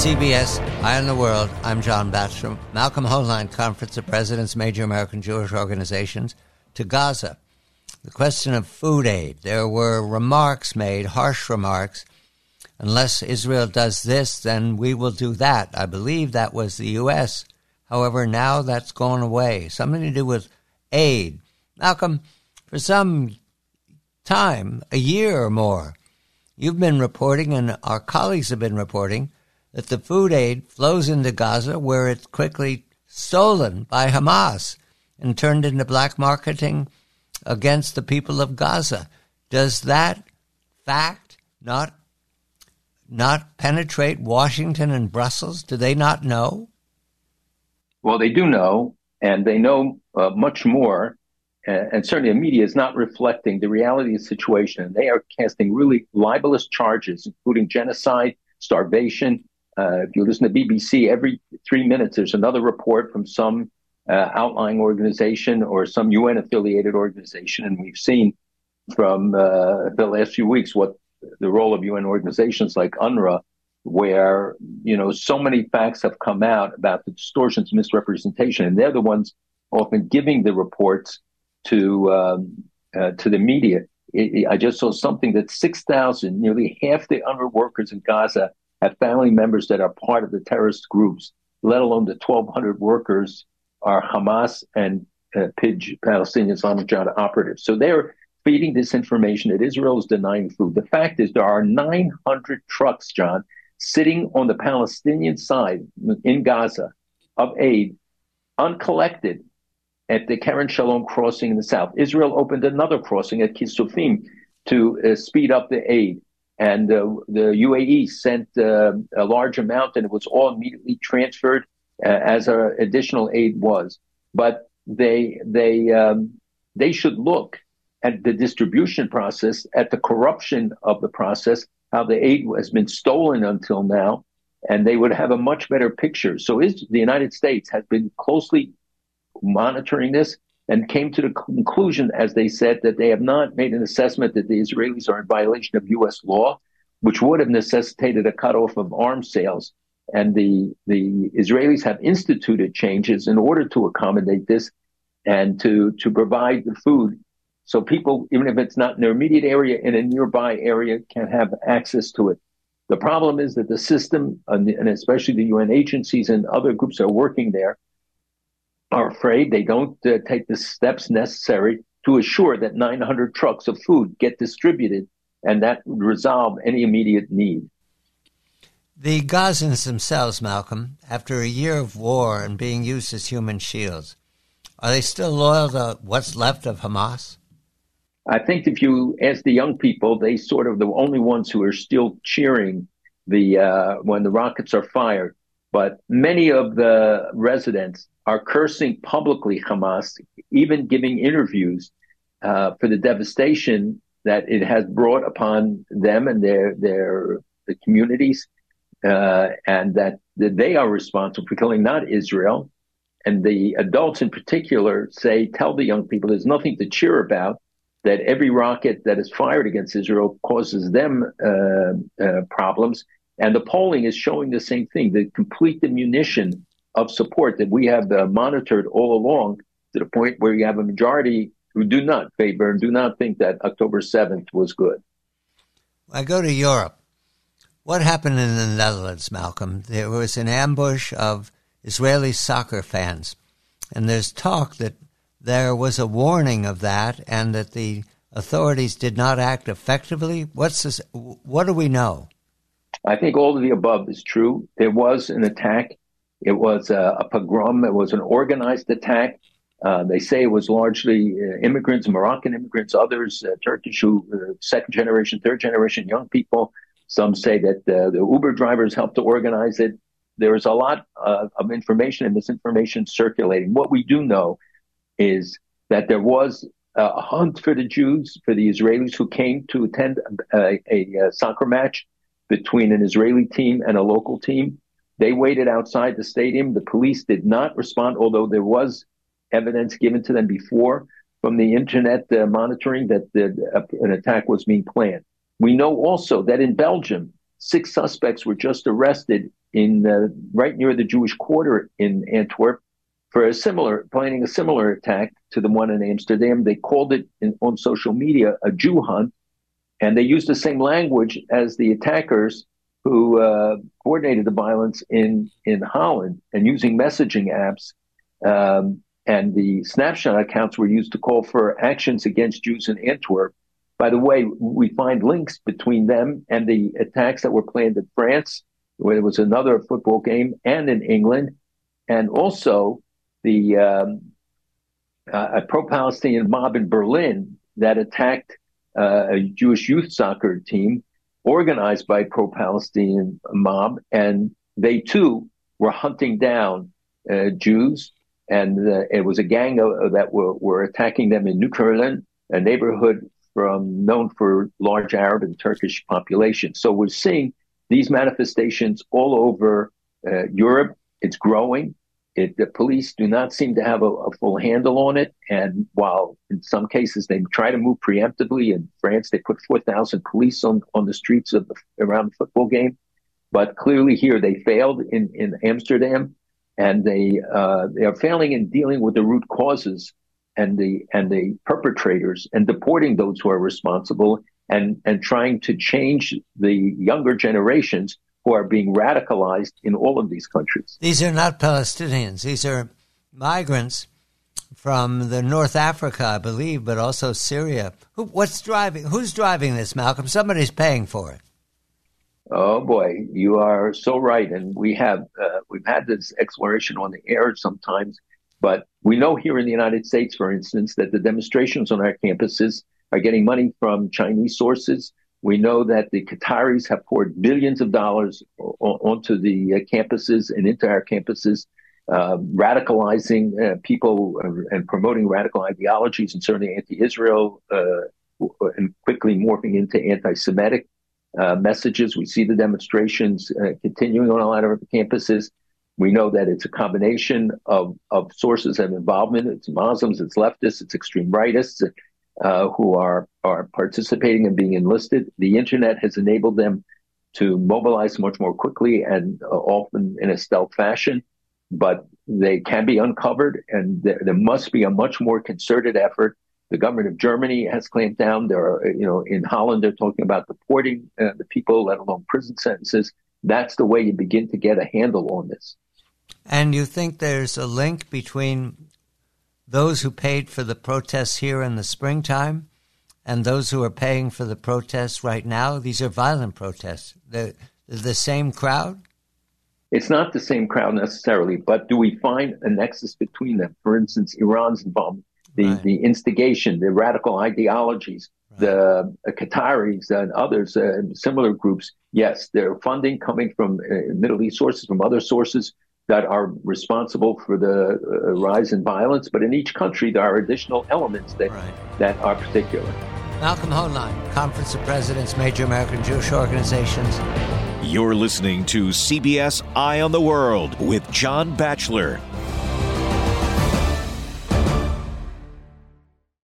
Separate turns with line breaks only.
CBS, Eye on the World, I'm John Batstrom. Malcolm Hoenlein, Conference of Presidents, Major American Jewish Organizations, to Gaza. The question of food aid. There were remarks made, harsh remarks. Unless Israel does this, then we will do that. I believe that was the U.S. However, now that's gone away. Something to do with aid. Malcolm, for some time, a year or more, you've been reporting, and our colleagues have been reporting, that the food aid flows into Gaza where it's quickly stolen by Hamas and turned into black marketing against the people of Gaza. Does that fact not penetrate Washington and Brussels? Do they not know?
Well, they do know, and they know much more. And certainly the media is not reflecting the reality of the situation. They are casting really libelous charges, including genocide, starvation. If you listen to BBC, every 3 minutes, there's another report from some outlying organization or some UN-affiliated organization. And we've seen from the last few weeks what the role of UN organizations like UNRWA, where, so many facts have come out about the distortions, misrepresentation, and they're the ones often giving the reports to the media. I just saw something that 6,000, nearly half the UNRWA workers in Gaza have family members that are part of the terrorist groups, let alone the 1,200 workers are Hamas and PIJ, Palestinian Islamic Jihad operatives. So they're feeding this information that Israel is denying food. The fact is there are 900 trucks, John, sitting on the Palestinian side in Gaza of aid, uncollected, at the Keren Shalom crossing in the south. Israel opened another crossing at Kisufim to speed up the aid. And the UAE sent a large amount, and it was all immediately transferred as our additional aid was. But they should look at the distribution process, at the corruption of the process, how the aid has been stolen until now, and they would have a much better picture. So the United States has been closely monitoring this and came to the conclusion, as they said, that they have not made an assessment that the Israelis are in violation of U.S. law, which would have necessitated a cutoff of arms sales. And the Israelis have instituted changes in order to accommodate this and to provide the food so people, even if it's not in their immediate area, in a nearby area, can have access to it. The problem is that the system, and especially the UN agencies and other groups that are working there, are afraid. They don't take the steps necessary to assure that 900 trucks of food get distributed, and that would resolve any immediate need.
The Gazans themselves, Malcolm, after a year of war and being used as human shields, are they still loyal to what's left of Hamas?
I think if you ask the young people, they sort of the only ones who are still cheering when the rockets are fired. But many of the residents are cursing publicly Hamas, even giving interviews for the devastation that it has brought upon them and the communities, and that they are responsible for killing, not Israel. And the adults in particular tell the young people there's nothing to cheer about, that every rocket that is fired against Israel causes them problems. And the polling is showing the same thing, the complete diminution of support that we have monitored all along, to the point where you have a majority who do not favor and do not think that October 7th was good.
I go to Europe. What happened in the Netherlands, Malcolm? There was an ambush of Israeli soccer fans, and there's talk that there was a warning of that and that the authorities did not act effectively. What do we know?
I think all of the above is true. There was an attack. It was a pogrom. It was an organized attack. They say it was largely immigrants, Moroccan immigrants, others, Turkish, second generation, third generation young people. Some say that the Uber drivers helped to organize it. There is a lot of information and misinformation circulating. What we do know is that there was a hunt for the Jews, for the Israelis who came to attend a soccer match between an Israeli team and a local team. They waited outside the stadium. The police did not respond, although there was evidence given to them before from the internet monitoring that an attack was being planned. We know also that in Belgium, 6 suspects were just arrested in right near the Jewish quarter in Antwerp for planning a similar attack to the one in Amsterdam. They called it on social media a Jew hunt, and they used the same language as the attackers who coordinated the violence in Holland, and using messaging apps. And the snapshot accounts were used to call for actions against Jews in Antwerp. By the way, we find links between them and the attacks that were planned in France, where there was another football game, and in England, and also a pro-Palestinian mob in Berlin that attacked a Jewish youth soccer team organized by a pro-Palestinian mob, and they too were hunting down Jews. And it was a gang that were attacking them in New Berlin, a neighborhood known for large Arab and Turkish population. So we're seeing these manifestations all over Europe. It's growing. The police do not seem to have a full handle on it. And while in some cases they try to move preemptively, in France they put 4,000 police on the streets around the football game. But clearly here they failed in Amsterdam. And they are failing in dealing with the root causes and the perpetrators, and deporting those who are responsible, and trying to change the younger generations who are being radicalized in all of these countries.
These are not Palestinians. These are migrants from the North Africa, I believe, but also Syria. Who's driving this, Malcolm? Somebody's paying for it.
Oh boy, you are so right, and we've had this exploration on the air sometimes, but we know here in the United States, for instance, that the demonstrations on our campuses are getting money from Chinese sources. We know that the Qataris have poured billions of dollars onto the campuses and into our campuses, radicalizing people and promoting radical ideologies, and certainly anti-Israel, and quickly morphing into anti-Semitic messages. We see the demonstrations continuing on a lot of our campuses. We know that it's a combination of sources of involvement. It's Muslims, it's leftists, it's extreme rightists who are participating and being enlisted. The internet has enabled them to mobilize much more quickly and often in a stealth fashion, but they can be uncovered, and there must be a much more concerted effort. The government of Germany has clamped down. There are, in Holland, they're talking about deporting the people, let alone prison sentences. That's the way you begin to get a handle on this.
And you think there's a link between those who paid for the protests here in the springtime and those who are paying for the protests right now? These are violent protests. They're the same crowd?
It's not the same crowd necessarily, but do we find a nexus between them? For instance, Iran's involvement. The instigation, the radical ideologies, the Qataris and others, similar groups. Yes, there are funding coming from Middle East sources, from other sources that are responsible for the rise in violence. But in each country, there are additional elements that are particular.
Malcolm Hoenlein, Conference of Presidents, Major American Jewish Organizations.
You're listening to CBS Eye on the World with John Batchelor.